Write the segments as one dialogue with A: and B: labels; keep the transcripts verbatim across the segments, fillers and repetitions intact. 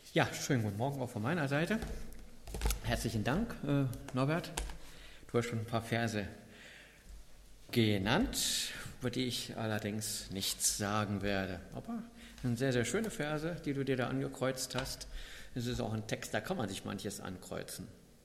A: Ja, schönen guten Morgen auch von meiner Seite. Herzlichen Dank, äh, Norbert. Du hast schon ein paar Verse genannt, über die ich allerdings nichts sagen werde. Aber es sind sehr, sehr schöne Verse, die du dir da angekreuzt hast. Es ist auch ein Text, da kann man sich manches ankreuzen.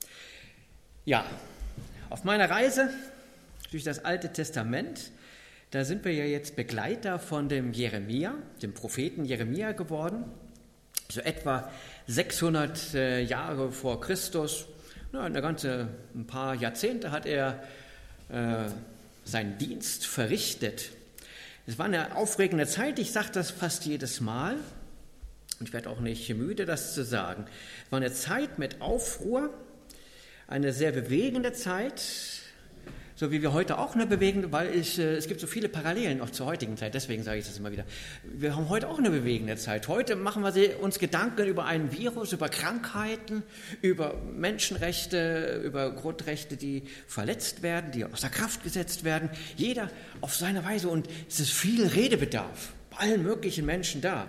A: Ja, auf meiner Reise durch das Alte Testament, da sind wir ja jetzt Begleiter von dem Jeremia, dem Propheten Jeremia geworden. So etwa sechshundert äh, Jahre vor Christus, na, eine ganze, ein paar Jahrzehnte hat er äh, seinen Dienst verrichtet. Es war eine aufregende Zeit, ich sage das fast jedes Mal und ich werde auch nicht müde, das zu sagen. Es war eine Zeit mit Aufruhr, eine sehr bewegende Zeit, so wie wir heute auch eine bewegende, weil ich, äh, es gibt so viele Parallelen auch zur heutigen Zeit, deswegen sage ich das immer wieder. Wir haben heute auch eine bewegende Zeit. Heute machen wir uns Gedanken über ein Virus, über Krankheiten, über Menschenrechte, über Grundrechte, die verletzt werden, die außer Kraft gesetzt werden. Jeder auf seine Weise und es ist viel Redebedarf, bei allen möglichen Menschen da.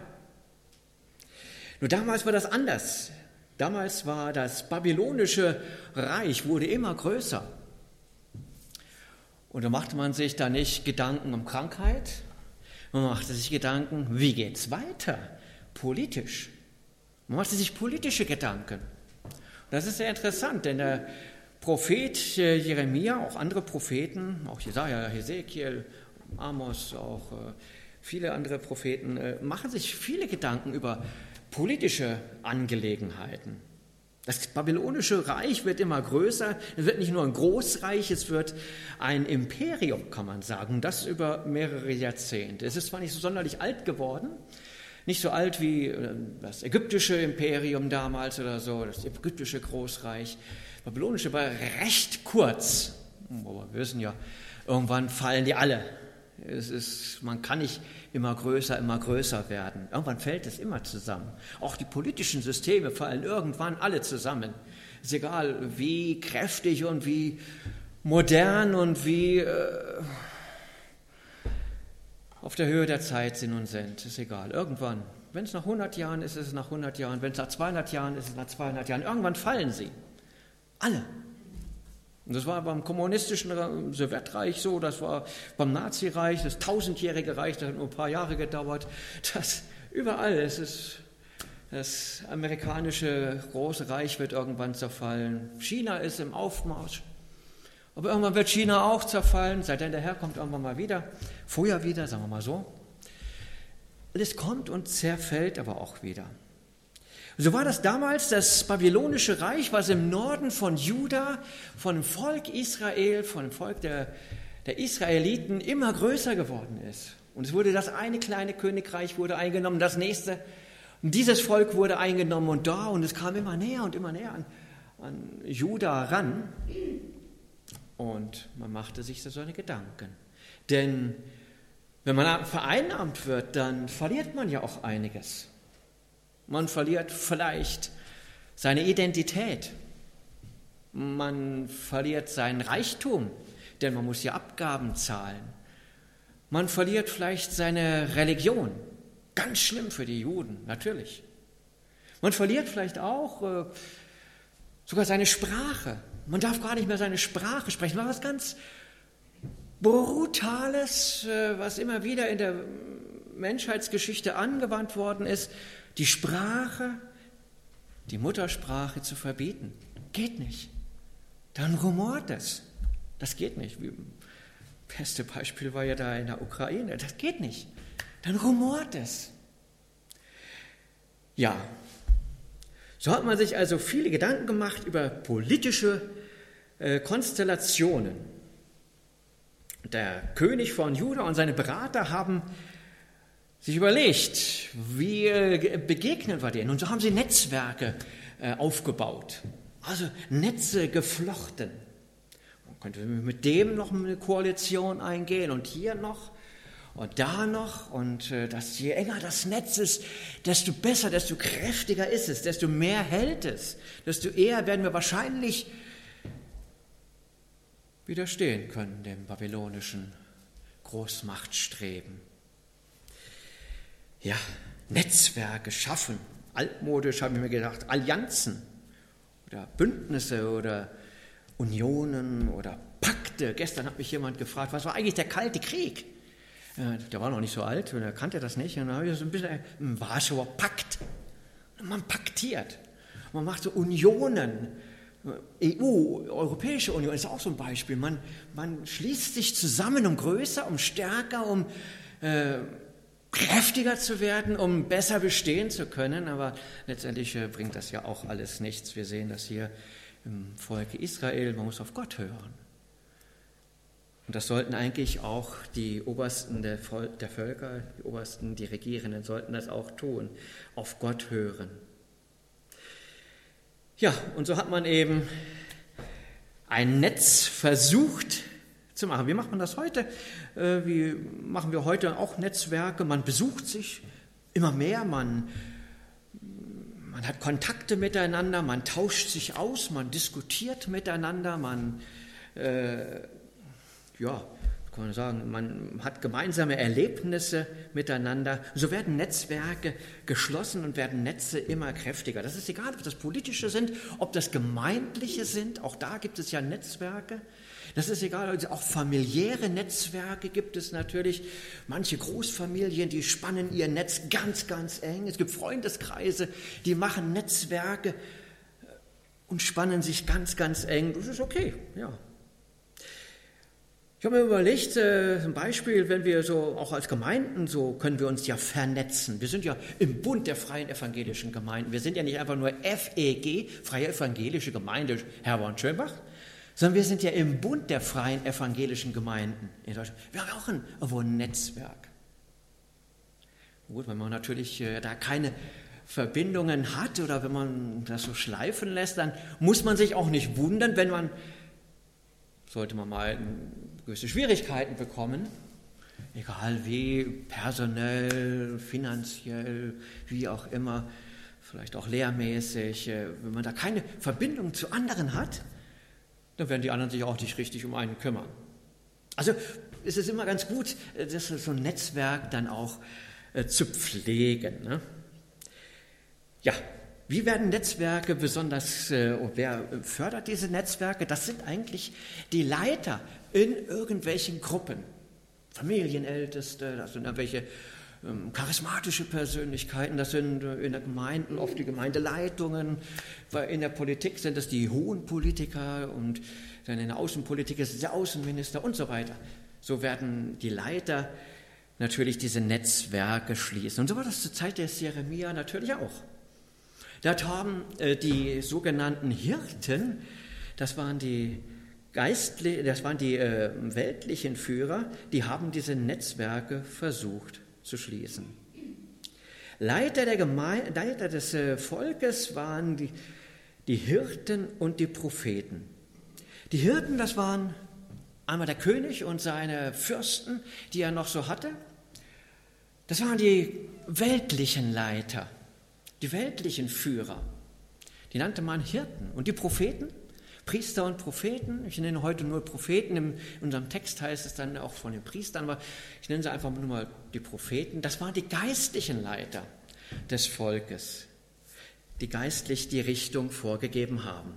A: Nur damals war das anders. Damals war das babylonische Reich, wurde immer größer. Und da machte man sich da nicht Gedanken um Krankheit, man machte sich Gedanken, wie geht's weiter, politisch. Man machte sich politische Gedanken. Und das ist sehr interessant, denn der Prophet Jeremia, auch andere Propheten, auch Jesaja, Hesekiel, Amos, auch viele andere Propheten, machen sich viele Gedanken über politische Angelegenheiten. Das babylonische Reich wird immer größer, es wird nicht nur ein Großreich, es wird ein Imperium, kann man sagen, das über mehrere Jahrzehnte. Es ist zwar nicht so sonderlich alt geworden, nicht so alt wie das ägyptische Imperium damals oder so, das ägyptische Großreich. Das babylonische war recht kurz, aber wir wissen ja, irgendwann fallen die alle. Es ist, man kann nicht immer größer, immer größer werden. Irgendwann fällt es immer zusammen. Auch die politischen Systeme fallen irgendwann alle zusammen. Es ist egal, wie kräftig und wie modern und wie äh, auf der Höhe der Zeit sie nun sind. Es ist egal. Irgendwann, wenn es nach hundert Jahren ist, ist es nach hundert Jahren. Wenn es nach zweihundert Jahren ist, ist es nach zweihundert Jahren. Irgendwann fallen sie. Alle. Und das war beim kommunistischen Sowjetreich so, das war beim Nazireich, das tausendjährige Reich, das hat nur ein paar Jahre gedauert. Das überall, es ist, das amerikanische große Reich wird irgendwann zerfallen. China ist im Aufmarsch, aber irgendwann wird China auch zerfallen, seitdem der Herr kommt irgendwann mal wieder, vorher wieder, sagen wir mal so. Und es kommt und zerfällt aber auch wieder. So war das damals das babylonische Reich, was im Norden von Juda, von dem Volk Israel, von dem Volk der, der Israeliten immer größer geworden ist. Und es wurde das eine kleine Königreich wurde eingenommen, das nächste. Und dieses Volk wurde eingenommen und da und es kam immer näher und immer näher an, an Juda ran. Und man machte sich so seine Gedanken. Denn wenn man vereinnahmt wird, dann verliert man ja auch einiges. Man verliert vielleicht seine Identität. Man verliert seinen Reichtum, denn man muss ja Abgaben zahlen. Man verliert vielleicht seine Religion. Ganz schlimm für die Juden, natürlich. Man verliert vielleicht auch äh, sogar seine Sprache. Man darf gar nicht mehr seine Sprache sprechen. Das war was ganz Brutales, äh, was immer wieder in der Menschheitsgeschichte angewandt worden ist. Die Sprache, die Muttersprache zu verbieten, geht nicht. Dann rumort es. Das geht nicht. Das beste Beispiel war ja da in der Ukraine. Das geht nicht. Dann rumort es. Ja, so hat man sich also viele Gedanken gemacht über politische äh, Konstellationen. Der König von Juda und seine Berater haben sich überlegt, wie begegnen wir denen? Und so haben sie Netzwerke äh, aufgebaut, also Netze geflochten. Man könnte mit dem noch eine Koalition eingehen und hier noch und da noch. Und äh, dass je enger das Netz ist, desto besser, desto kräftiger ist es, desto mehr hält es, desto eher werden wir wahrscheinlich widerstehen können dem babylonischen Großmachtstreben. Ja, Netzwerke schaffen, altmodisch, habe ich mir gedacht, Allianzen oder Bündnisse oder Unionen oder Pakte. Gestern hat mich jemand gefragt, was war eigentlich der Kalte Krieg? Ja, der war noch nicht so alt, und er kannte das nicht. Und dann habe ich so ein bisschen ein Warschauer Pakt. Man paktiert. Man macht so Unionen. E U, Europäische Union ist auch so ein Beispiel. Man, man schließt sich zusammen, um größer, um stärker, um äh, kräftiger zu werden, um besser bestehen zu können. Aber letztendlich äh, bringt das ja auch alles nichts. Wir sehen das hier im Volk Israel. Man muss auf Gott hören. Und das sollten eigentlich auch die Obersten der, Vol- der Völker, die Obersten, die Regierenden, sollten das auch tun, auf Gott hören. Ja, und so hat man eben ein Netz versucht zu machen. Wie macht man das heute? Äh, wie machen wir heute auch Netzwerke? Man besucht sich immer mehr, man, man hat Kontakte miteinander, man tauscht sich aus, man diskutiert miteinander, man äh, ja, kann man sagen, man hat gemeinsame Erlebnisse miteinander. So werden Netzwerke geschlossen und werden Netze immer kräftiger. Das ist egal, ob das politische sind, ob das gemeindliche sind. Auch da gibt es ja Netzwerke. Das ist egal, also auch familiäre Netzwerke gibt es natürlich. Manche Großfamilien, die spannen ihr Netz ganz, ganz eng. Es gibt Freundeskreise, die machen Netzwerke und spannen sich ganz, ganz eng. Das ist okay, ja. Ich habe mir überlegt, äh, ein Beispiel, wenn wir so auch als Gemeinden, so können wir uns ja vernetzen. Wir sind ja im Bund der Freien Evangelischen Gemeinden. Wir sind ja nicht einfach nur F E G, Freie Evangelische Gemeinde Herborn-Schönbach, sondern wir sind ja im Bund der Freien Evangelischen Gemeinden in Deutschland. Wir haben auch ein, irgendwo ein Netzwerk. Gut, wenn man natürlich äh, da keine Verbindungen hat oder wenn man das so schleifen lässt, dann muss man sich auch nicht wundern, wenn man, sollte man mal gewisse Schwierigkeiten bekommen, egal wie, personell, finanziell, wie auch immer, vielleicht auch lehrmäßig, wenn man da keine Verbindung zu anderen hat, dann werden die anderen sich auch nicht richtig um einen kümmern. Also es ist immer ganz gut, das so ein Netzwerk dann auch äh, zu pflegen. Ne? Ja, wie werden Netzwerke besonders, äh, und wer fördert diese Netzwerke? Das sind eigentlich die Leiter in irgendwelchen Gruppen. Familienälteste, das sind irgendwelche ähm, charismatische Persönlichkeiten, das sind äh, in der Gemeinde oft die Gemeindeleitungen, weil in der Politik sind das die hohen Politiker und dann in der Außenpolitik ist es der Außenminister und so weiter. So werden die Leiter natürlich diese Netzwerke schließen. Und so war das zur Zeit des Jeremia natürlich auch. Dort haben äh, die sogenannten Hirten, das waren die Geistli- das waren die äh, weltlichen Führer, die haben diese Netzwerke versucht zu schließen. Leiter, der Geme- Leiter des äh, Volkes waren die, die Hirten und die Propheten. Die Hirten, das waren einmal der König und seine Fürsten, die er noch so hatte. Das waren die weltlichen Leiter, die weltlichen Führer. Die nannte man Hirten. Und die Propheten, Priester und Propheten, ich nenne heute nur Propheten, in unserem Text heißt es dann auch von den Priestern, aber ich nenne sie einfach nur mal die Propheten, das waren die geistlichen Leiter des Volkes, die geistlich die Richtung vorgegeben haben.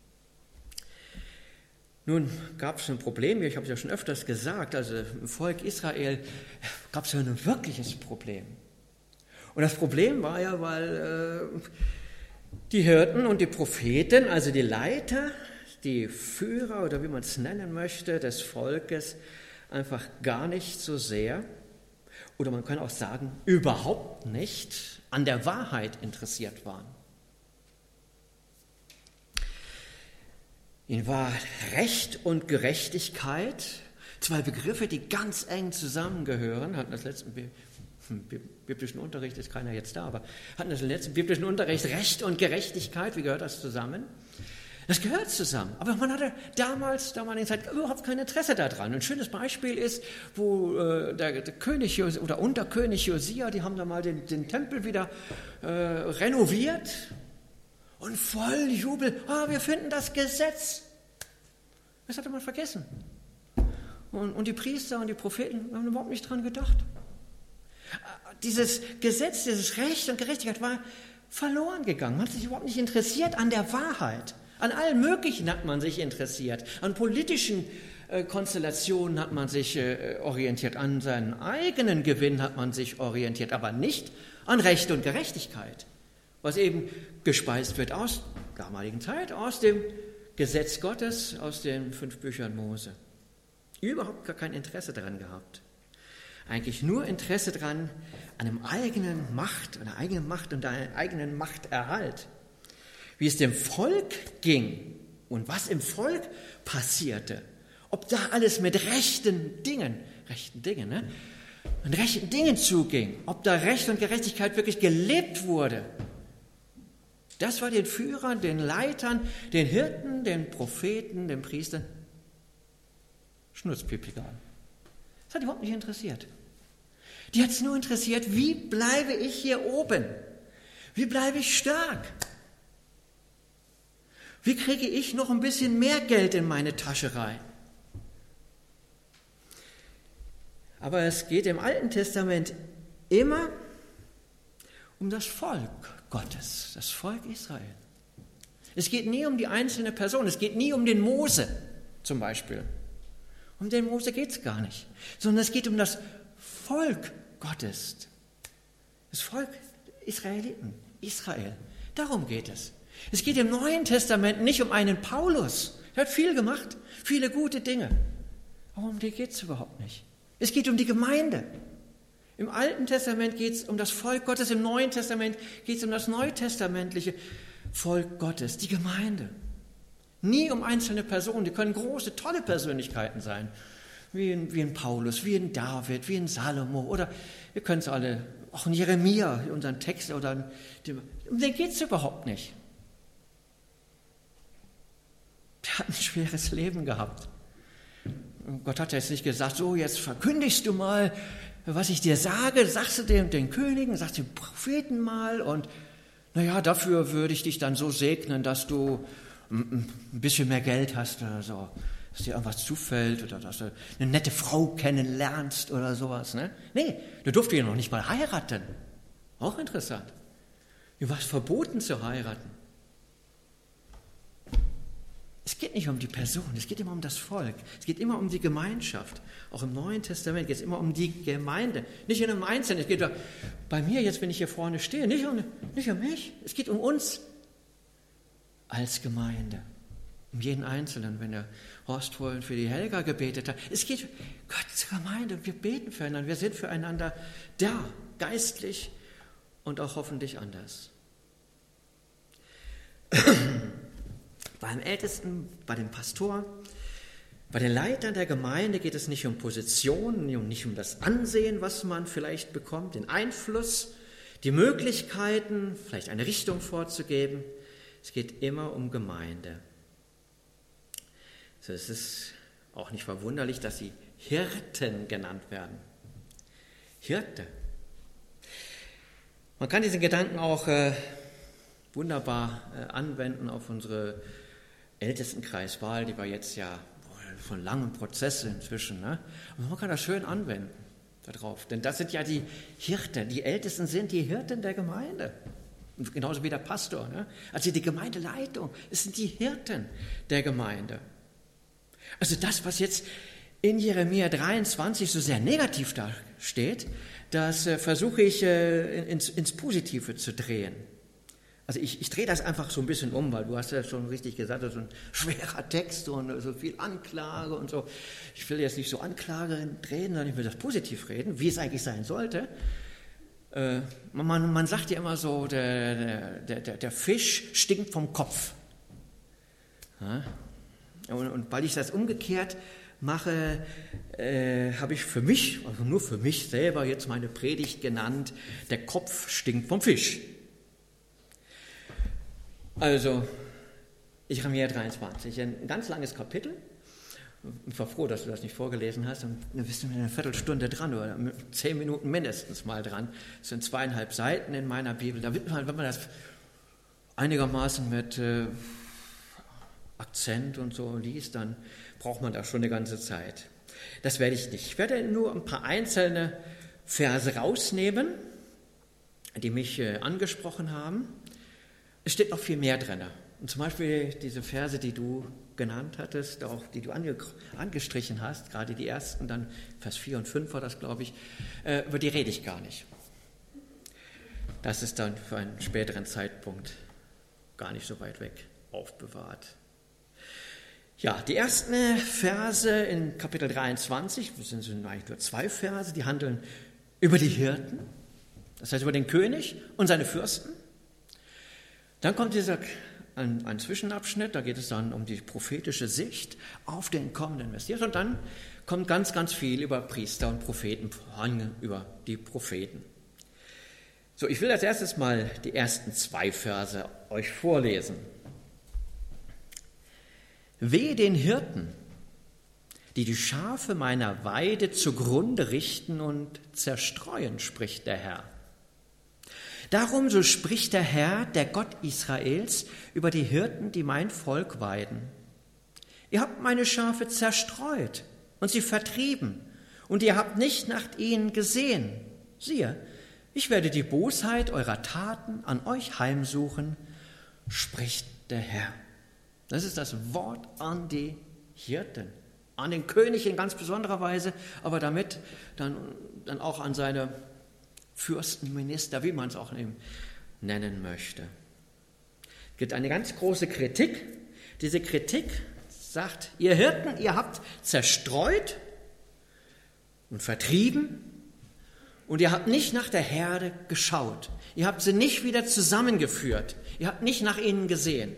A: Nun gab es ein Problem, ich habe es ja schon öfters gesagt, also im Volk Israel gab es ja ein wirkliches Problem. Und das Problem war ja, weil äh, die Hirten und die Propheten, also die Leiter, die Führer oder wie man es nennen möchte, des Volkes, einfach gar nicht so sehr, oder man kann auch sagen, überhaupt nicht an der Wahrheit interessiert waren. Ihnen war Recht und Gerechtigkeit, zwei Begriffe, die ganz eng zusammengehören, hatten das letzten biblischen Unterricht, ist keiner jetzt da, aber hatten das im letzten biblischen Unterricht Recht und Gerechtigkeit, wie gehört das zusammen? Das gehört zusammen, aber man hatte damals, damaligen Zeit überhaupt kein Interesse daran. Ein schönes Beispiel ist, wo äh, der, der König Jos- oder Unterkönig Josia, die haben da mal den, den Tempel wieder äh, renoviert und voll Jubel, ah, wir finden das Gesetz. Das hatte man vergessen. Und, und die Priester und die Propheten haben überhaupt nicht dran gedacht. Dieses Gesetz, dieses Recht und Gerechtigkeit war verloren gegangen. Man hat sich überhaupt nicht interessiert an der Wahrheit. An allem Möglichen hat man sich interessiert. An politischen äh, Konstellationen hat man sich äh, orientiert. An seinen eigenen Gewinn hat man sich orientiert, aber nicht an Recht und Gerechtigkeit, was eben gespeist wird aus der damaligen Zeit, aus dem Gesetz Gottes, aus den fünf Büchern Mose. Überhaupt gar kein Interesse daran gehabt. Eigentlich nur Interesse daran, an einem eigenen Macht, einer eigenen Macht und einem eigenen Machterhalt. Wie es dem Volk ging und was im Volk passierte. Ob da alles mit rechten Dingen, rechten Dingen, ne? mit rechten Dingen zuging. Ob da Recht und Gerechtigkeit wirklich gelebt wurde. Das war den Führern, den Leitern, den Hirten, den Propheten, den Priestern Schnurzpiep egal. Das hat überhaupt nicht interessiert. Die hat es nur interessiert, wie bleibe ich hier oben? Wie bleibe ich stark? Wie kriege ich noch ein bisschen mehr Geld in meine Tasche rein? Aber es geht im Alten Testament immer um das Volk Gottes, das Volk Israel. Es geht nie um die einzelne Person, es geht nie um den Mose zum Beispiel. Um den Mose geht es gar nicht, sondern es geht um das Volk Gottes, das Volk Israeliten, Israel. Darum geht es. Es geht im Neuen Testament nicht um einen Paulus. Er hat viel gemacht, viele gute Dinge. Aber um den geht es überhaupt nicht. Es geht um die Gemeinde. Im Alten Testament geht es um das Volk Gottes, im Neuen Testament geht es um das neutestamentliche Volk Gottes, die Gemeinde. Nie um einzelne Personen, die können große, tolle Persönlichkeiten sein, wie ein, wie ein Paulus, wie ein David, wie ein Salomo oder ihr könnt es alle, auch ein Jeremia, unseren Text, oder um den geht es überhaupt nicht. Der hat ein schweres Leben gehabt. Und Gott hat jetzt nicht gesagt, so jetzt verkündigst du mal, was ich dir sage, sagst du den, den Königen, sagst du den Propheten mal und naja, dafür würde ich dich dann so segnen, dass du ein bisschen mehr Geld hast oder so, dass dir irgendwas zufällt oder dass du eine nette Frau kennenlernst oder sowas. Ne? Nee, du durfte ja noch nicht mal heiraten. Auch interessant. Du warst verboten zu heiraten. Es geht nicht um die Person, es geht immer um das Volk, es geht immer um die Gemeinschaft. Auch im Neuen Testament geht es immer um die Gemeinde, nicht in einem Einzelnen. Es geht doch bei mir jetzt, wenn ich hier vorne stehe, nicht um, nicht um mich, es geht um uns als Gemeinde, um jeden Einzelnen, wenn der Horst vorhin für die Helga gebetet hat. Es geht um Gottes Gemeinde und wir beten füreinander, wir sind füreinander da, geistlich und auch hoffentlich anders. Beim Ältesten, bei dem Pastor, bei den Leitern der Gemeinde geht es nicht um Positionen, nicht um das Ansehen, was man vielleicht bekommt, den Einfluss, die Möglichkeiten, vielleicht eine Richtung vorzugeben. Es geht immer um Gemeinde. So, es ist auch nicht verwunderlich, dass sie Hirten genannt werden. Hirte. Man kann diesen Gedanken auch äh, wunderbar äh, anwenden auf unsere Ältestenkreiswahl, die war jetzt ja von langen Prozessen inzwischen. Ne? Und man kann das schön anwenden darauf, denn das sind ja die Hirten. Die Ältesten sind die Hirten der Gemeinde. Und genauso wie der Pastor. Ne? Also die Gemeindeleitung, es sind die Hirten der Gemeinde. Also das, was jetzt in Jeremia dreiundzwanzig so sehr negativ da steht, das äh, versuche ich äh, ins, ins Positive zu drehen. Also ich, ich drehe das einfach so ein bisschen um, weil du hast ja schon richtig gesagt, das ist ein schwerer Text und so viel Anklage und so. Ich will jetzt nicht so Anklage reden, sondern ich will das positiv reden, wie es eigentlich sein sollte. Äh, man, man sagt ja immer so, der, der, der, der Fisch stinkt vom Kopf. Ja? Und, und weil ich das umgekehrt mache, äh, habe ich für mich, also nur für mich selber jetzt meine Predigt genannt, der Kopf stinkt vom Fisch. Also, Jeremia dreiundzwanzig, ein ganz langes Kapitel. Ich war froh, dass du das nicht vorgelesen hast. Und dann bist du mit einer Viertelstunde dran oder zehn Minuten mindestens mal dran. Das sind zweieinhalb Seiten in meiner Bibel. Da wird man, wenn man das einigermaßen mit äh, Akzent und so liest, dann braucht man da schon eine ganze Zeit. Das werde ich nicht. Ich werde nur ein paar einzelne Verse rausnehmen die mich äh, angesprochen haben. Es steht noch viel mehr drin. Und zum Beispiel diese Verse, die du genannt hattest, auch die du ange, angestrichen hast, gerade die ersten, dann Vers vier und fünf war das, glaube ich, äh, über die rede ich gar nicht. Das ist dann für einen späteren Zeitpunkt gar nicht so weit weg aufbewahrt. Ja, die ersten Verse in Kapitel dreiundzwanzig, das sind eigentlich nur zwei Verse, die handeln über die Hirten, das heißt über den König und seine Fürsten. Dann kommt dieser ein, ein Zwischenabschnitt, da geht es dann um die prophetische Sicht auf den kommenden Messias. Und dann kommt ganz, ganz viel über Priester und Propheten, vor allem über die Propheten. So, ich will als erstes mal die ersten zwei Verse euch vorlesen. Wehe den Hirten, die die Schafe meiner Weide zugrunde richten und zerstreuen, spricht der Herr. Darum, so spricht der Herr, der Gott Israels, über die Hirten, die mein Volk weiden. Ihr habt meine Schafe zerstreut und sie vertrieben, und ihr habt nicht nach ihnen gesehen. Siehe, ich werde die Bosheit eurer Taten an euch heimsuchen, spricht der Herr. Das ist das Wort an die Hirten, an den König in ganz besonderer Weise, aber damit dann, dann auch an seine Fürstenminister, wie man es auch nennen möchte. Es gibt eine ganz große Kritik. Diese Kritik sagt, ihr Hirten, ihr habt zerstreut und vertrieben und ihr habt nicht nach der Herde geschaut. Ihr habt sie nicht wieder zusammengeführt. Ihr habt nicht nach ihnen gesehen.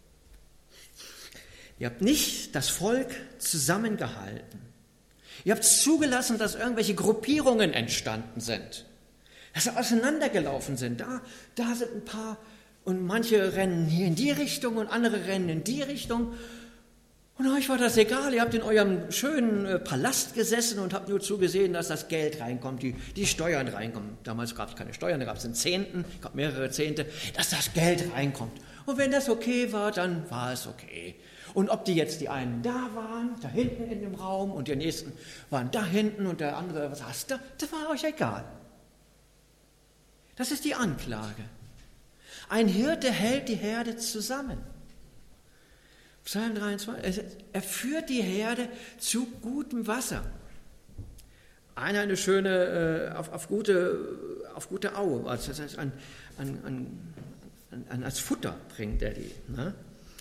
A: Ihr habt nicht das Volk zusammengehalten. Ihr habt zugelassen, dass irgendwelche Gruppierungen entstanden sind. Dass sie auseinandergelaufen sind. Da, da sind ein paar und manche rennen hier in die Richtung und andere rennen in die Richtung. Und euch war das egal. Ihr habt in eurem schönen Palast gesessen und habt nur zugesehen, dass das Geld reinkommt, die, die Steuern reinkommen. Damals gab es keine Steuern, da gab es einen Zehnten, gab mehrere Zehnte, dass das Geld reinkommt. Und wenn das okay war, dann war es okay. Und ob die jetzt die einen da waren, da hinten in dem Raum und die nächsten waren da hinten und der andere saß da, das war euch egal. Das ist die Anklage. Ein Hirte hält die Herde zusammen. Psalm dreiundzwanzig, er führt die Herde zu gutem Wasser. Einer eine schöne, auf, auf, gute, auf gute Aue, also das heißt, an, an, an, an, als Futter bringt er die. Ne?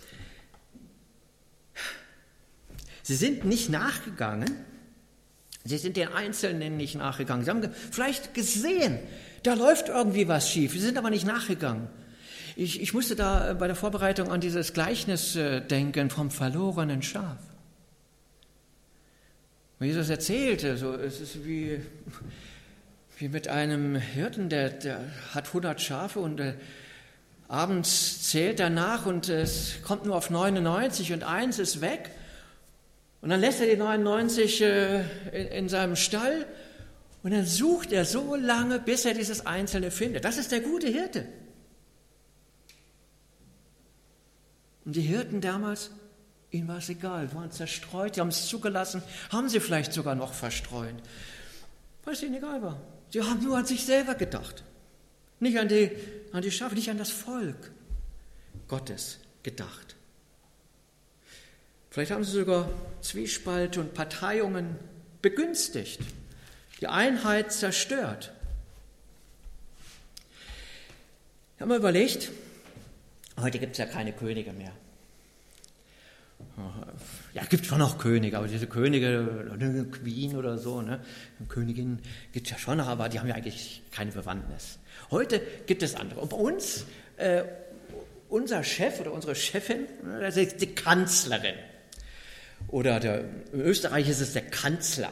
A: Sie sind nicht nachgegangen, sie sind den Einzelnen nicht nachgegangen. Sie haben vielleicht gesehen, da läuft irgendwie was schief, sie sind aber nicht nachgegangen. Ich, ich musste da bei der Vorbereitung an dieses Gleichnis denken vom verlorenen Schaf. Und Jesus erzählte, so, es ist wie, wie mit einem Hirten, der, der hat hundert Schafe und äh, abends zählt er nach und es kommt nur auf neunundneunzig und eins ist weg. Und dann lässt er die neunundneunzig äh, in, in seinem Stall und dann sucht er so lange, bis er dieses Einzelne findet. Das ist der gute Hirte. Und die Hirten damals, ihnen war es egal, waren zerstreut, sie haben es zugelassen, haben sie vielleicht sogar noch verstreut, weil es ihnen egal war. Sie haben nur an sich selber gedacht, nicht an die, an die Schafe, nicht an das Volk Gottes gedacht. Vielleicht haben sie sogar Zwiespalte und Parteiungen begünstigt, die Einheit zerstört. Ich habe mir überlegt, heute gibt es ja keine Könige mehr. Ja, es gibt schon noch Könige, aber diese Könige, eine Queen oder so, ne? Eine Königin gibt es ja schon noch, aber die haben ja eigentlich keine Bewandtnis. Heute gibt es andere. Und bei uns, äh, unser Chef oder unsere Chefin, das ist die Kanzlerin. Oder der, in Österreich ist es der Kanzler.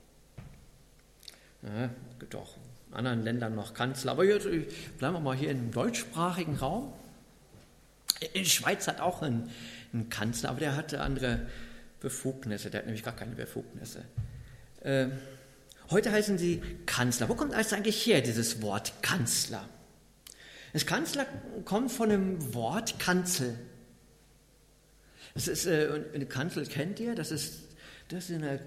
A: Ja, es gibt auch in anderen Ländern noch Kanzler. Aber jetzt bleiben wir mal hier im deutschsprachigen Raum. Die Schweiz hat auch einen, einen Kanzler, aber der hatte andere Befugnisse. Der hat nämlich gar keine Befugnisse. Äh, heute heißen sie Kanzler. Wo kommt das eigentlich her, dieses Wort Kanzler? Das Kanzler kommt von dem Wort Kanzel. Das ist, äh, eine Kanzel kennt ihr, das ist, das ist in einem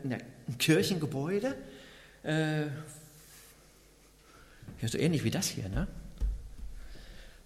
A: Kirchengebäude. Äh, ja, so ähnlich wie das hier, ne?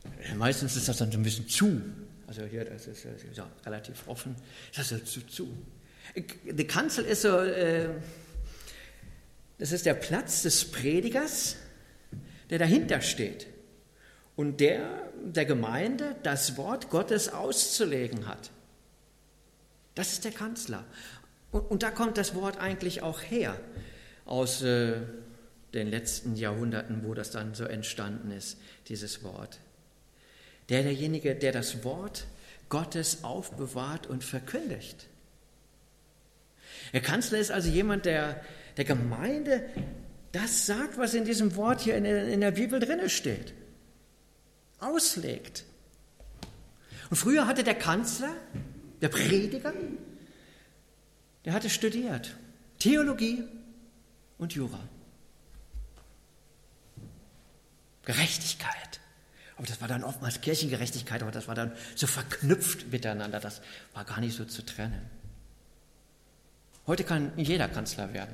A: Meistens ist das dann so ein bisschen zu. Also hier, das ist ja relativ offen. Das ist zu, zu. Die Kanzel ist so, äh, das ist der Platz des Predigers, der dahinter steht und der der Gemeinde das Wort Gottes auszulegen hat. Das ist der Kanzler. Und, und da kommt das Wort eigentlich auch her, aus äh, den letzten Jahrhunderten, wo das dann so entstanden ist, dieses Wort. Der derjenige, der das Wort Gottes aufbewahrt und verkündigt. Der Kanzler ist also jemand, der der Gemeinde das sagt, was in diesem Wort hier in der, in der Bibel drin steht. Auslegt. Und früher hatte der Kanzler, der Prediger, der hatte studiert Theologie und Jura. Gerechtigkeit. Aber das war dann oftmals Kirchengerechtigkeit, aber das war dann so verknüpft miteinander, das war gar nicht so zu trennen. Heute kann jeder Kanzler werden.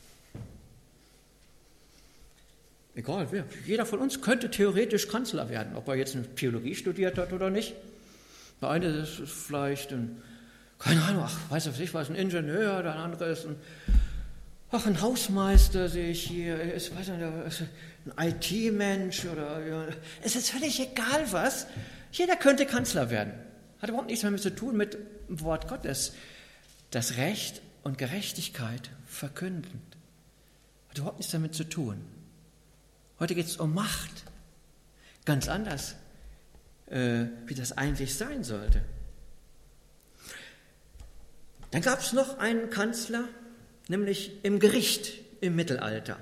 A: Egal wer, jeder von uns könnte theoretisch Kanzler werden, ob er jetzt eine Theologie studiert hat oder nicht. Der eine ist vielleicht ein, keine Ahnung, ach, weiß ich nicht, was, ein Ingenieur, der andere ist ein, ach, ein Hausmeister, sehe ich hier, ist, weiß nicht, ein I T-Mensch oder, ja, es ist völlig egal was, jeder könnte Kanzler werden. Hat überhaupt nichts damit zu tun mit dem Wort Gottes, das Recht und Gerechtigkeit verkündend. Hat überhaupt nichts damit zu tun. Heute geht es um Macht. Ganz anders, äh, wie das eigentlich sein sollte. Dann gab es noch einen Kanzler, nämlich im Gericht im Mittelalter.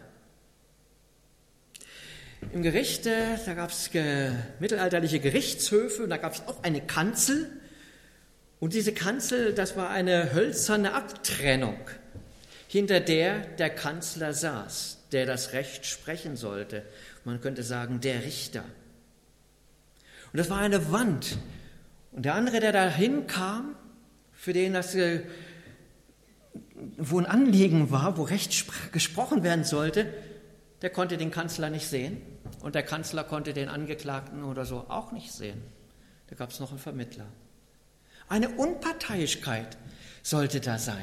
A: Im Gericht, äh, da gab es äh, mittelalterliche Gerichtshöfe und da gab es auch eine Kanzel. Und diese Kanzel, das war eine hölzerne Abtrennung, hinter der der Kanzler saß, der das Recht sprechen sollte. Man könnte sagen, der Richter. Und das war eine Wand. Und der andere, der dahin kam, für den das, wo ein Anliegen war, wo Recht gesprochen werden sollte, der konnte den Kanzler nicht sehen. Und der Kanzler konnte den Angeklagten oder so auch nicht sehen. Da gab es noch einen Vermittler. Eine Unparteilichkeit sollte da sein.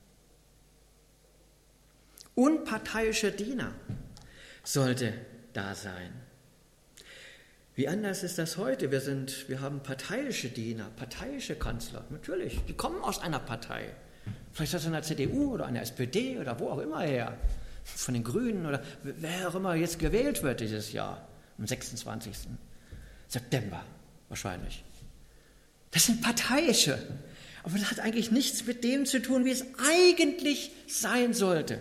A: Unparteiischer Diener sollte da sein. Wie anders ist das heute? Wir, sind, wir haben parteiische Diener, parteiische Kanzler. Natürlich, die kommen aus einer Partei. Vielleicht aus einer C D U oder einer S P D oder wo auch immer her. Von den Grünen oder wer auch immer jetzt gewählt wird dieses Jahr. Am sechsundzwanzigsten September wahrscheinlich. Das sind parteiische. Aber das hat eigentlich nichts mit dem zu tun, wie es eigentlich sein sollte.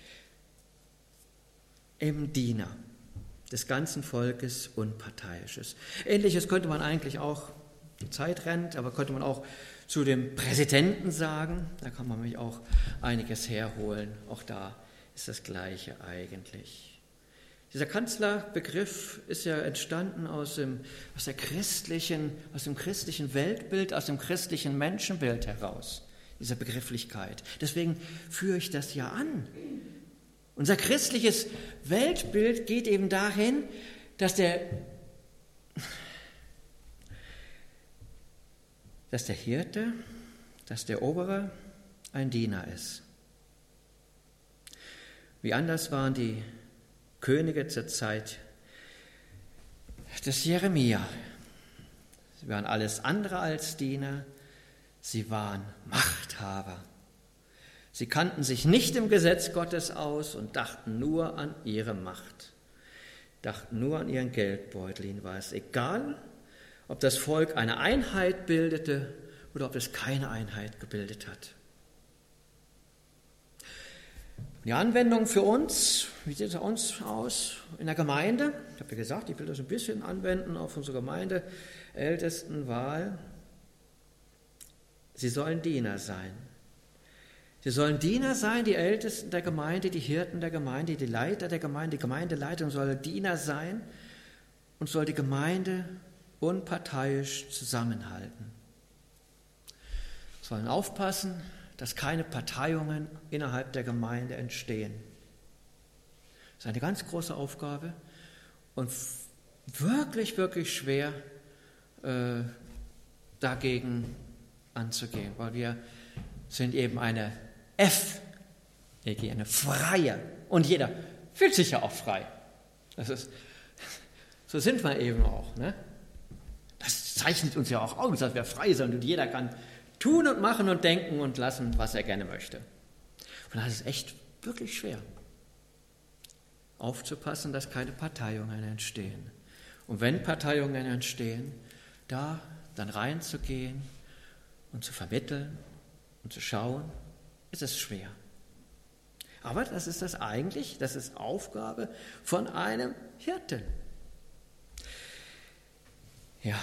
A: Im Diener des ganzen Volkes Unparteiisches. Ähnliches könnte man eigentlich auch, die Zeit rennt, aber könnte man auch zu dem Präsidenten sagen. Da kann man nämlich auch einiges herholen. Auch da ist das Gleiche eigentlich. Dieser Kanzlerbegriff ist ja entstanden aus dem, aus der christlichen, aus dem christlichen Weltbild, aus dem christlichen Menschenbild heraus, dieser Begrifflichkeit. Deswegen führe ich das ja an. Unser christliches Weltbild geht eben dahin, dass der, dass der Hirte, dass der Obere ein Diener ist. Wie anders waren die Könige zur Zeit des Jeremia. Sie waren alles andere als Diener, sie waren Machthaber. Sie kannten sich nicht im Gesetz Gottes aus und dachten nur an ihre Macht, dachten nur an ihren Geldbeutel. Ihnen war es egal, ob das Volk eine Einheit bildete oder ob es keine Einheit gebildet hat. Die Anwendung für uns, wie sieht es bei uns aus in der Gemeinde? Ich habe ja gesagt, ich will das ein bisschen anwenden auf unsere Gemeindeältestenwahl. Sie sollen Diener sein. Sie sollen Diener sein, die Ältesten der Gemeinde, die Hirten der Gemeinde, die Leiter der Gemeinde, die Gemeindeleitung soll Diener sein und soll die Gemeinde unparteiisch zusammenhalten. Sie sollen aufpassen, dass keine Parteiungen innerhalb der Gemeinde entstehen. Das ist eine ganz große Aufgabe und wirklich, wirklich schwer, äh, dagegen anzugehen, weil wir sind eben eine F, eine freie, und jeder fühlt sich ja auch frei. Das ist, so sind wir eben auch. Ne? Das zeichnet uns ja auch aus, dass wir frei sind und jeder kann tun und machen und denken und lassen, was er gerne möchte. Und das ist echt wirklich schwer, aufzupassen, dass keine Parteiungen entstehen. Und wenn Parteiungen entstehen, da dann reinzugehen und zu vermitteln und zu schauen, ist es schwer. Aber das ist das eigentlich, das ist Aufgabe von einem Hirten. Ja.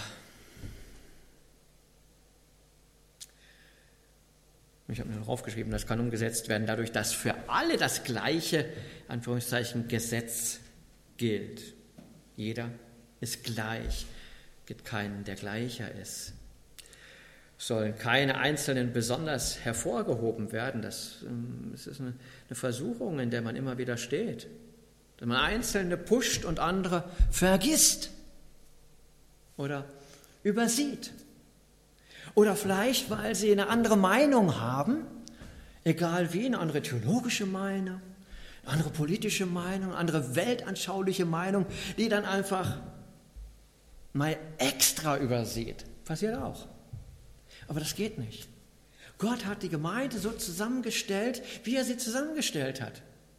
A: Ich habe mir noch aufgeschrieben, das kann umgesetzt werden dadurch, dass für alle das gleiche, Anführungszeichen, Gesetz gilt. Jeder ist gleich, es gibt keinen, der gleicher ist. Sollen keine Einzelnen besonders hervorgehoben werden. Das, das ist eine, eine Versuchung, in der man immer wieder steht. Dass man Einzelne pusht und andere vergisst oder übersieht. Oder vielleicht, weil sie eine andere Meinung haben, egal wie, eine andere theologische Meinung, eine andere politische Meinung, eine andere weltanschauliche Meinung, die dann einfach mal extra übersieht. Passiert auch. Aber das geht nicht. Gott hat die Gemeinde so zusammengestellt, wie er sie zusammengestellt hat.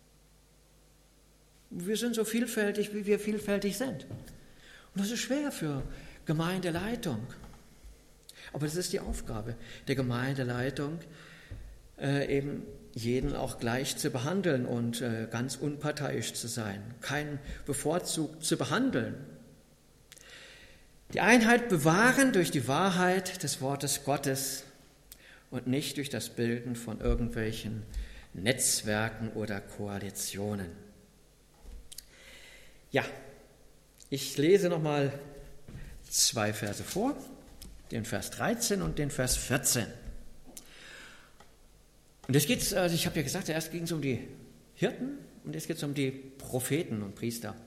A: Wir sind so vielfältig, wie wir vielfältig sind. Und das ist schwer für Gemeindeleitung. Aber das ist die Aufgabe der Gemeindeleitung, äh, eben jeden auch gleich zu behandeln und äh, ganz unparteiisch zu sein, keinen bevorzugt zu behandeln. Die Einheit bewahren durch die Wahrheit des Wortes Gottes und nicht durch das Bilden von irgendwelchen Netzwerken oder Koalitionen. Ja, ich lese nochmal zwei Verse vor, den Vers dreizehn und den Vers vierzehn. Und jetzt geht es, also ich habe ja gesagt, erst ging es um die Hirten und jetzt geht es um die Propheten und Priester.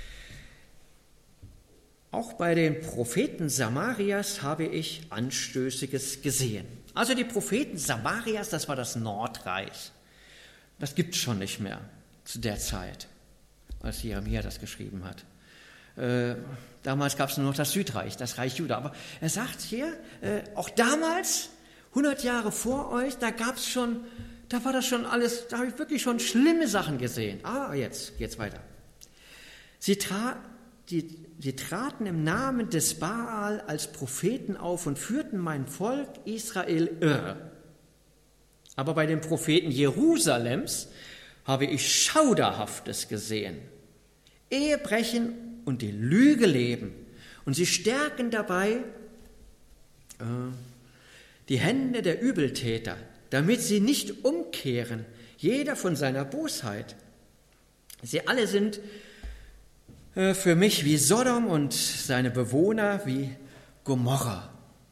A: Auch bei den Propheten Samarias habe ich Anstößiges gesehen. Also die Propheten Samarias, das war das Nordreich. Das gibt es schon nicht mehr zu der Zeit, als Jeremia das geschrieben hat. Äh, damals gab es nur noch das Südreich, das Reich Juda. Aber er sagt hier, äh, auch damals, hundert Jahre vor euch, da gab es schon, da war das schon alles, da habe ich wirklich schon schlimme Sachen gesehen. Ah, jetzt geht's weiter. Sie, tra- die, sie traten im Namen des Baal als Propheten auf und führten mein Volk Israel irre. Aber bei den Propheten Jerusalems habe ich Schauderhaftes gesehen. Ehebrechen und die Lüge leben. Und sie stärken dabei äh, die Hände der Übeltäter, damit sie nicht umkehren, jeder von seiner Bosheit. Sie alle sind äh, für mich wie Sodom und seine Bewohner wie Gomorra.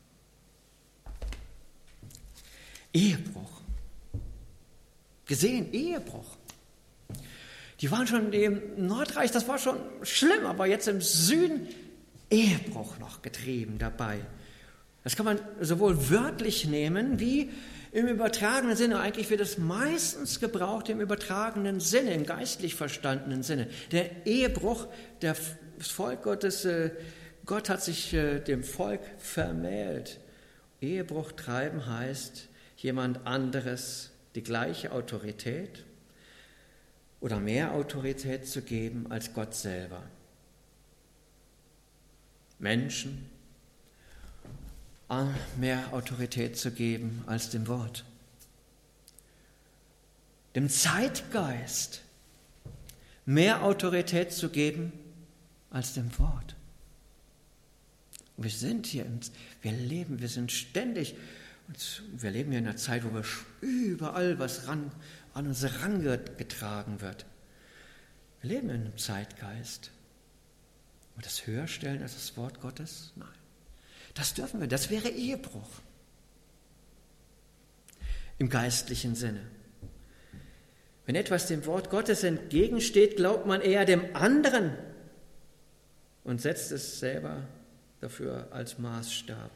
A: Ehebruch. Gesehen, Ehebruch. Die waren schon im Nordreich, das war schon schlimm, aber jetzt im Süden Ehebruch noch getrieben dabei. Das kann man sowohl wörtlich nehmen, wie im übertragenen Sinne. Eigentlich wird es meistens gebraucht im übertragenen Sinne, im geistlich verstandenen Sinne. Der Ehebruch, das Volk Gottes, Gott hat sich dem Volk vermählt. Ehebruch treiben heißt, jemand anderes die gleiche Autorität oder mehr Autorität zu geben als Gott selber. Menschen mehr Autorität zu geben als dem Wort. Dem Zeitgeist mehr Autorität zu geben als dem Wort. Wir sind hier, wir leben, wir sind ständig, wir leben hier in einer Zeit, wo wir überall was ran, an uns herangetragen wird. Wir leben in einem Zeitgeist. Und das höher stellen als das Wort Gottes? Nein. Das dürfen wir, das wäre Ehebruch. Im geistlichen Sinne. Wenn etwas dem Wort Gottes entgegensteht, glaubt man eher dem anderen und setzt es selber dafür als Maßstab.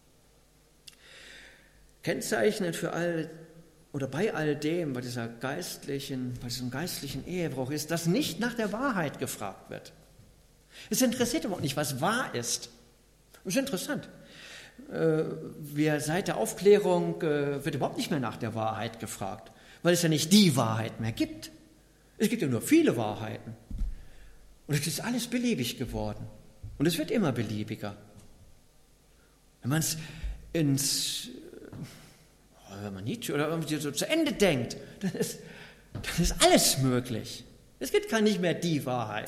A: Kennzeichnend für all oder bei all dem, bei dieser geistlichen, bei diesem geistlichen Ehebruch ist, dass nicht nach der Wahrheit gefragt wird. Es interessiert überhaupt nicht, was wahr ist. Das ist interessant. Wir, seit der Aufklärung wird überhaupt nicht mehr nach der Wahrheit gefragt, weil es ja nicht die Wahrheit mehr gibt. Es gibt ja nur viele Wahrheiten. Und es ist alles beliebig geworden. Und es wird immer beliebiger. Wenn man es ins, wenn man Nietzsche oder irgendwie so zu Ende denkt, dann ist, dann ist alles möglich. Es gibt gar nicht mehr die Wahrheit.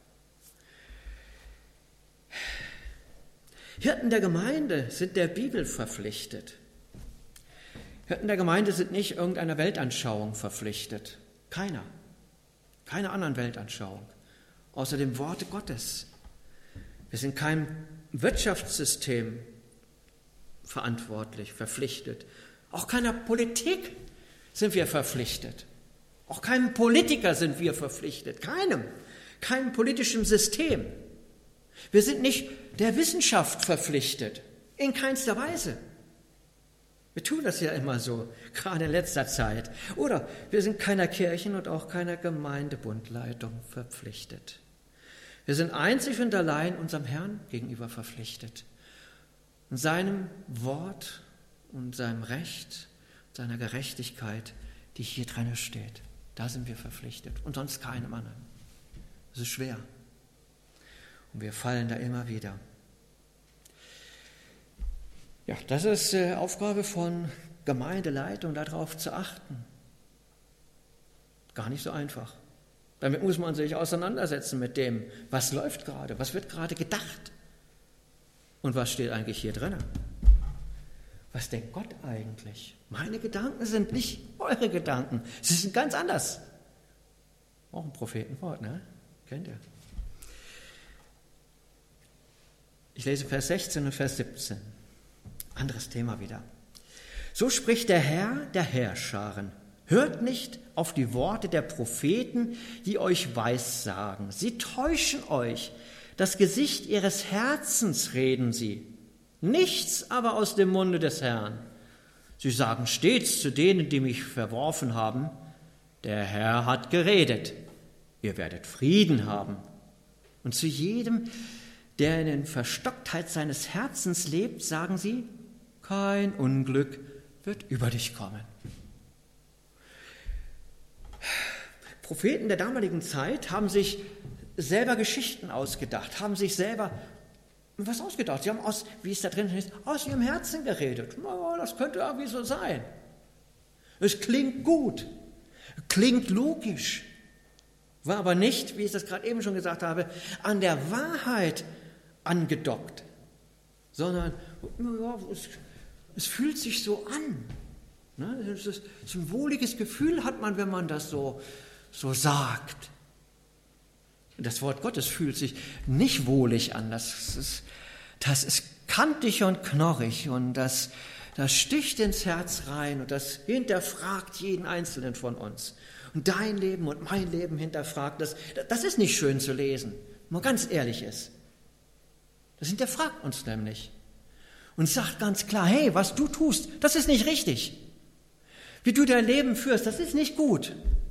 A: Hirten der Gemeinde sind der Bibel verpflichtet. Hirten der Gemeinde sind nicht irgendeiner Weltanschauung verpflichtet. Keiner. Keiner anderen Weltanschauung. Außer dem Worte Gottes. Wir sind keinem Wirtschaftssystem verantwortlich, verpflichtet. Auch keiner Politik sind wir verpflichtet. Auch keinem Politiker sind wir verpflichtet. Keinem. Keinem politischen System. Wir sind nicht der Wissenschaft verpflichtet, in keinster Weise. Wir tun das ja immer so, gerade in letzter Zeit. Oder wir sind keiner Kirchen- und auch keiner Gemeindebundleitung verpflichtet. Wir sind einzig und allein unserem Herrn gegenüber verpflichtet. Und seinem Wort und seinem Recht, seiner Gerechtigkeit, die hier drin steht. Da sind wir verpflichtet und sonst keinem anderen. Das ist schwer. Und wir fallen da immer wieder. Ja, das ist äh, Aufgabe von Gemeindeleitung, darauf zu achten. Gar nicht so einfach. Damit muss man sich auseinandersetzen mit dem, was läuft gerade, was wird gerade gedacht und was steht eigentlich hier drin. Was denkt Gott eigentlich? Meine Gedanken sind nicht eure Gedanken, sie sind ganz anders. Auch ein Prophetenwort, ne? Kennt ihr? Ich lese Vers sechzehn und Vers siebzehn. Anderes Thema wieder. So spricht der Herr der Heerscharen. Hört nicht auf die Worte der Propheten, die euch Weissagen. Sie täuschen euch. Das Gesicht ihres Herzens reden sie. Nichts aber aus dem Munde des Herrn. Sie sagen stets zu denen, die mich verworfen haben, der Herr hat geredet. Ihr werdet Frieden haben. Und zu jedem, der in der Verstocktheit seines Herzens lebt, sagen sie, kein Unglück wird über dich kommen. Propheten der damaligen Zeit haben sich selber Geschichten ausgedacht, haben sich selber was ausgedacht. Sie haben aus, wie es da drin ist, aus ihrem Herzen geredet. Oh, das könnte irgendwie so sein. Es klingt gut, klingt logisch, war aber nicht, wie ich das gerade eben schon gesagt habe, an der Wahrheit angedockt, sondern ja, es, es fühlt sich so an. Ne? Das ist, so ein wohliges Gefühl hat man, wenn man das so, so sagt. Das Wort Gottes fühlt sich nicht wohlig an. Das ist, das ist kantig und knorrig und das, das sticht ins Herz rein und das hinterfragt jeden Einzelnen von uns. Und dein Leben und mein Leben hinterfragt. Das, das ist nicht schön zu lesen, wenn man ganz ehrlich ist. Das hinterfragt uns nämlich und sagt ganz klar, hey, was du tust, das ist nicht richtig. Wie du dein Leben führst, das ist nicht gut.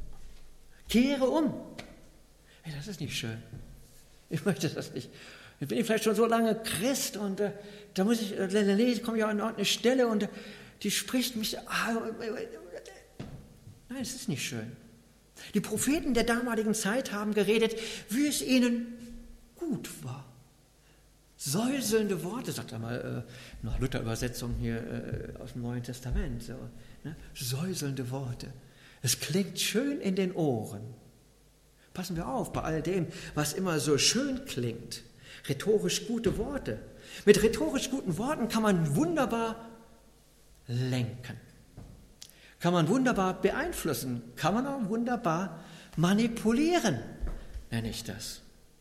A: Kehre um. Hey, das ist nicht schön. Ich möchte das nicht. Jetzt bin ich vielleicht schon so lange Christ und äh, da muss ich, äh, ich komme ja an eine Stelle und äh, die spricht mich. Ah, äh, äh, nein, es ist nicht schön. Die Propheten der damaligen Zeit haben geredet, wie es ihnen gut war. Säuselnde Worte, sagt er mal, äh, nach Luther-Übersetzung hier äh, aus dem Neuen Testament. So, ne? Säuselnde Worte. Es klingt schön in den Ohren. Passen wir auf bei all dem, was immer so schön klingt. Rhetorisch gute Worte. Mit rhetorisch guten Worten kann man wunderbar lenken. Kann man wunderbar beeinflussen. Kann man auch wunderbar manipulieren, nenne ich das.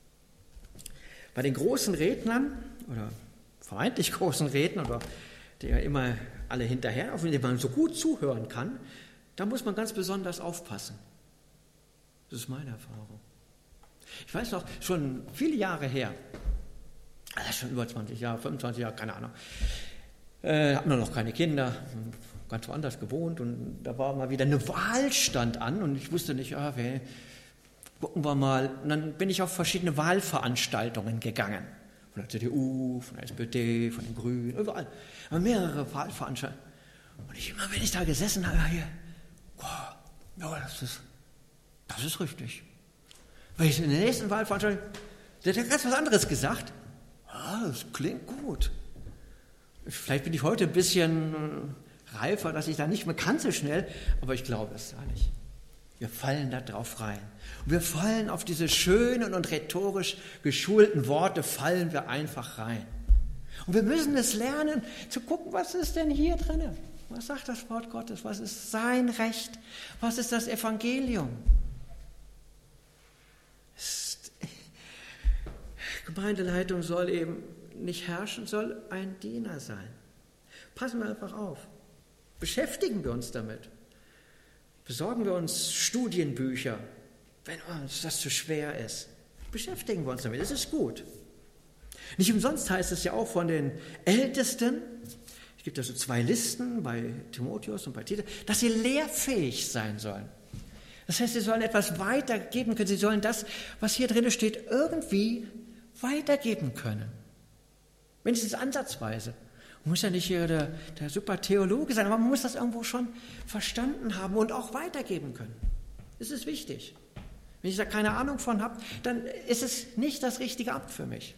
A: Bei den großen Rednern oder vermeintlich großen Rednern, oder die ja immer alle hinterher, auf denen man so gut zuhören kann, da muss man ganz besonders aufpassen. Das ist meine Erfahrung. Ich weiß noch, schon viele Jahre her, Das ist schon über zwanzig Jahre, fünfundzwanzig Jahre, keine Ahnung. Äh, hatten wir noch keine Kinder, ganz woanders gewohnt und da war mal wieder eine Wahl stand an und ich wusste nicht, ah, wer, gucken wir mal. Und dann bin ich auf verschiedene Wahlveranstaltungen gegangen. Von der C D U, von der S P D, von den Grünen, überall. Aber mehrere Wahlveranstaltungen. Und ich immer, wenn ich da gesessen habe, hier, boah, ja, das ist, das ist richtig. Weil ich in der nächsten Wahlveranstaltung, der hat ganz was anderes gesagt. Ah, das klingt gut. Vielleicht bin ich heute ein bisschen reifer, dass ich da nicht mehr kann so schnell, aber ich glaube es gar nicht. Wir fallen da drauf rein. Und wir fallen auf diese schönen und rhetorisch geschulten Worte, fallen wir einfach rein. Und wir müssen es lernen, zu gucken, was ist denn hier drin? Was sagt das Wort Gottes? Was ist sein Recht? Was ist das Evangelium? Gemeindeleitung soll eben nicht herrschen, soll ein Diener sein. Passen wir einfach auf. Beschäftigen wir uns damit. Besorgen wir uns Studienbücher, wenn uns das zu schwer ist. Beschäftigen wir uns damit, das ist gut. Nicht umsonst heißt es ja auch von den Ältesten, es gibt ja so zwei Listen bei Timotheus und bei Titus, dass sie lehrfähig sein sollen. Das heißt, sie sollen etwas weitergeben können, sie sollen das, was hier drin steht, irgendwie weitergeben können. Wenigstens ansatzweise. Man muss ja nicht hier der, der super Theologe sein, aber man muss das irgendwo schon verstanden haben und auch weitergeben können. Das ist wichtig. Wenn ich da keine Ahnung von habe, dann ist es nicht das richtige Amt für mich.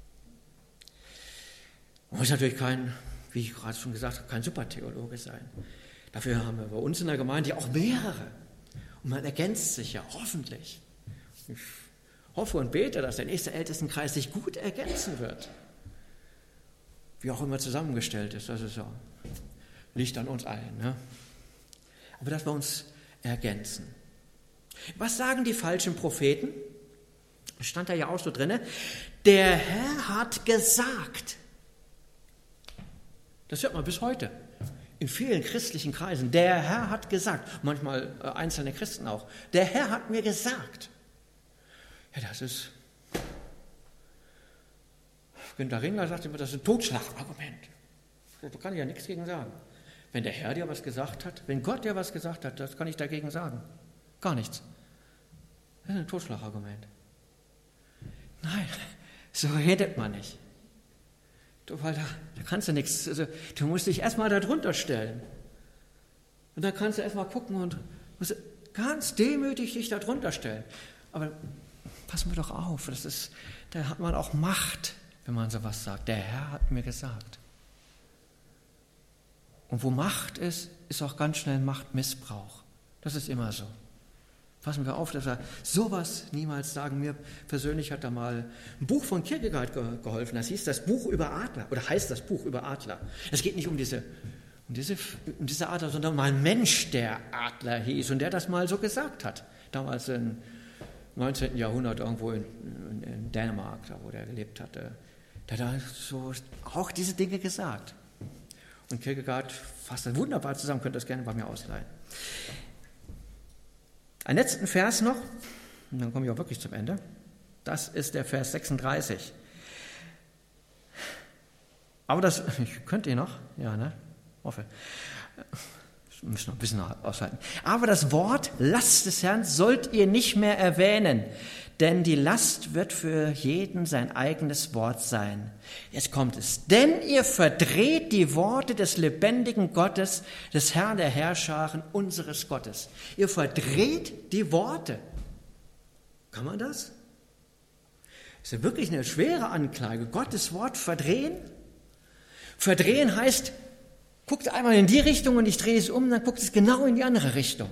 A: Man muss natürlich kein, wie ich gerade schon gesagt habe, kein Supertheologe sein. Dafür haben wir bei uns in der Gemeinde ja auch mehrere. Und man ergänzt sich ja hoffentlich. Ich hoffe und bete, dass der nächste Ältestenkreis sich gut ergänzen wird. Wie auch immer zusammengestellt ist, das ist ja, liegt an uns allen. Ne? Aber dass wir uns ergänzen. Was sagen die falschen Propheten? Das stand da ja auch so drin. Der Herr hat gesagt. Das hört man bis heute. In vielen christlichen Kreisen. Der Herr hat gesagt. Manchmal äh, einzelne Christen auch. Der Herr hat mir gesagt. Ja, das ist... Günter Ringler sagt immer, das ist ein Totschlagargument. Da kann ich ja nichts gegen sagen. Wenn der Herr dir was gesagt hat, wenn Gott dir was gesagt hat, das kann ich dagegen sagen. Gar nichts. Das ist ein Totschlagargument. Nein, so redet man nicht. Du, weil da, da kannst du nichts, also, du musst dich erstmal da drunter stellen. Und dann kannst du erstmal gucken und musst ganz demütig dich da drunter stellen. Aber passen wir doch auf, das ist, da hat man auch Macht, wenn man sowas sagt. Der Herr hat mir gesagt. Und wo Macht ist, ist auch ganz schnell Machtmissbrauch. Das ist immer so. Passen wir auf, dass wir sowas niemals sagen. Mir persönlich hat da mal ein Buch von Kierkegaard geholfen. Das hieß das Buch über Adler, oder heißt das Buch über Adler. Es geht nicht um diese, um diese, um diese Adler, sondern um einen Mensch, der Adler hieß und der das mal so gesagt hat. Damals im neunzehnten Jahrhundert irgendwo in, in, in Dänemark, da wo der gelebt hatte. Der hat da so auch diese Dinge gesagt. Und Kierkegaard fasst das wunderbar zusammen, könnt ihr das gerne bei mir ausleihen. Einen letzten Vers noch, und dann komme ich auch wirklich zum Ende. Das ist der Vers sechsunddreißig. Aber das, ich könnte ihr noch, ja, ne? Hoffe. Wir müssen noch ein bisschen aushalten. Aber das Wort Last des Herrn sollt ihr nicht mehr erwähnen, denn die Last wird für jeden sein eigenes Wort sein. Jetzt kommt es. Denn ihr verdreht die Worte des lebendigen Gottes, des Herrn der Herrscharen, unseres Gottes. Ihr verdreht die Worte. Kann man das? Ist ja wirklich eine schwere Anklage. Gottes Wort verdrehen? Verdrehen heißt, guckt einmal in die Richtung und ich drehe es um, dann guckt es genau in die andere Richtung.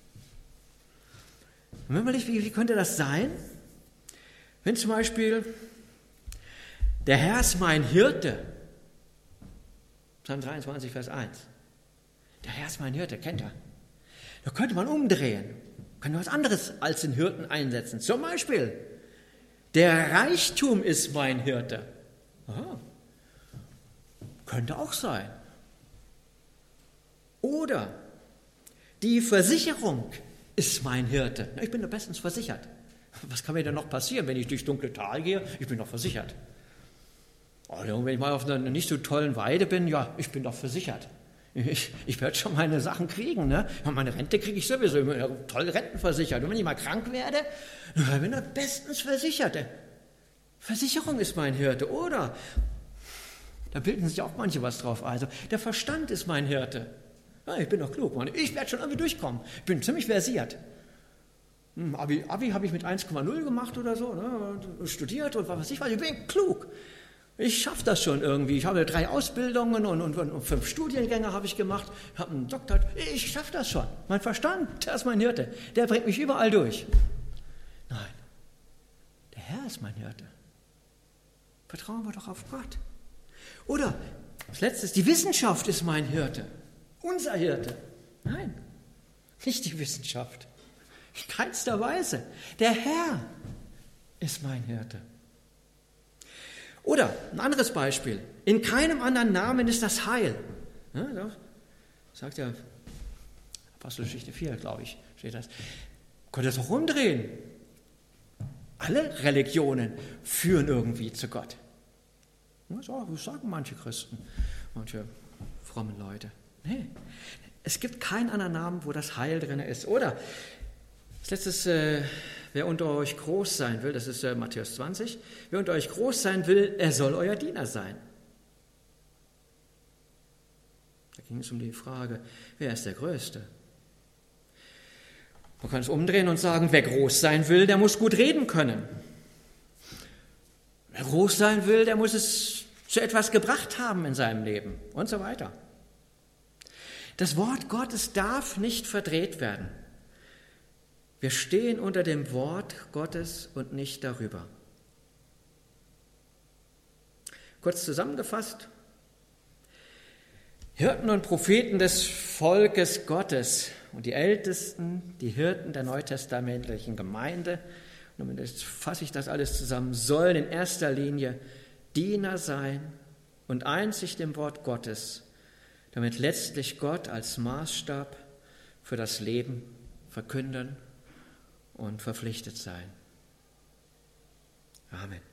A: Und wenn man nicht, wie, wie könnte das sein? Wenn zum Beispiel der Herr ist mein Hirte, Psalm dreiundzwanzig, Vers eins. Der Herr ist mein Hirte, kennt er. Da könnte man umdrehen, könnte was anderes als den Hirten einsetzen. Zum Beispiel, der Reichtum ist mein Hirte. Aha. Könnte auch sein. Oder die Versicherung ist mein Hirte. Ich bin doch bestens versichert. Was kann mir denn noch passieren, wenn ich durchs dunkle Tal gehe? Ich bin doch versichert. Also, wenn ich mal auf einer nicht so tollen Weide bin, ja, ich bin doch versichert. Ich, ich werde schon meine Sachen kriegen. Ne? Meine Rente kriege ich sowieso. Ich bin ja toll rentenversichert. Und wenn ich mal krank werde, dann bin ich bestens versichert. Versicherung ist mein Hirte, oder? Da bilden sich auch manche was drauf. Also, der Verstand ist mein Hirte. Ja, ich bin doch klug, Mann. Ich werde schon irgendwie durchkommen. Ich bin ziemlich versiert. Hm, Abi, Abi habe ich mit eins Komma null gemacht oder so, ne? Studiert und was weiß ich was. Ich bin klug. Ich schaffe das schon irgendwie. Ich habe drei Ausbildungen und, und, und fünf Studiengänge habe ich gemacht. Ich habe einen Doktor. Ich schaffe das schon. Mein Verstand, der ist mein Hirte. Der bringt mich überall durch. Nein, der Herr ist mein Hirte. Vertrauen wir doch auf Gott. Oder, als letztes, die Wissenschaft ist mein Hirte. Unser Hirte. Nein, nicht die Wissenschaft. In keinster Weise. Der Herr ist mein Hirte. Oder ein anderes Beispiel. In keinem anderen Namen ist das Heil. Ja, da sagt ja Apostelgeschichte vier, glaube ich, steht das. Könnt ihr das auch umdrehen? Alle Religionen führen irgendwie zu Gott. Das sagen manche Christen, manche fromme Leute. Nee, es gibt keinen anderen Namen, wo das Heil drin ist. Oder, als letztes, äh, wer unter euch groß sein will, das ist äh, Matthäus zwanzig, wer unter euch groß sein will, er soll euer Diener sein. Da ging es um die Frage, wer ist der Größte? Man kann es umdrehen und sagen, wer groß sein will, der muss gut reden können. Wer groß sein will, der muss es zu etwas gebracht haben in seinem Leben und so weiter. Das Wort Gottes darf nicht verdreht werden. Wir stehen unter dem Wort Gottes und nicht darüber. Kurz zusammengefasst, Hirten und Propheten des Volkes Gottes und die Ältesten, die Hirten der neutestamentlichen Gemeinde, und jetzt fasse ich das alles zusammen, sollen in erster Linie Diener sein und einzig dem Wort Gottes, damit letztlich Gott als Maßstab für das Leben verkünden und verpflichtet sein. Amen.